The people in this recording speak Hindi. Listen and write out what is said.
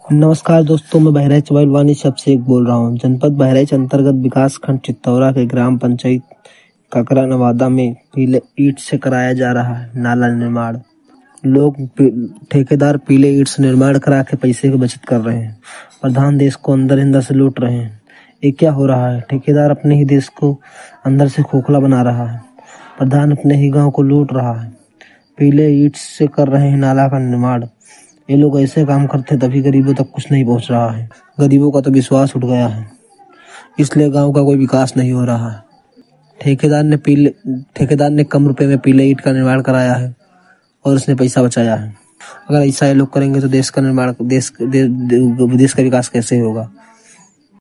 नमस्कार दोस्तों, मैं बहराइच वानी शब्द से एक बोल रहा हूँ। जनपद बहराइच अंतर्गत विकास खंड चित्तौरा के ग्राम पंचायत काकरा नवादा में पीले ईंट से कराया जा रहा है नाला निर्माण। ठेकेदार पीले ईंट से निर्माण करा के पैसे की बचत कर रहे हैं। प्रधान देश को अंदर हिंदा से लूट रहे हैं। ये क्या हो रहा है? ठेकेदार अपने ही देश को अंदर से खोखला बना रहा है। प्रधान अपने ही गांव को लूट रहा है। पीले ईंट से कर रहे हैं नाला का निर्माण। ये लोग ऐसे काम करते तभी गरीबों तक कुछ नहीं पहुंच रहा है। गरीबों का तो विश्वास उठ गया है, इसलिए गांव का कोई विकास नहीं हो रहा है। ठेकेदार ने कम रुपए में पीले ईंट का निर्माण कराया है और उसने पैसा बचाया है। अगर ऐसा ये लोग करेंगे तो देश का निर्माण देश का विकास कैसे होगा?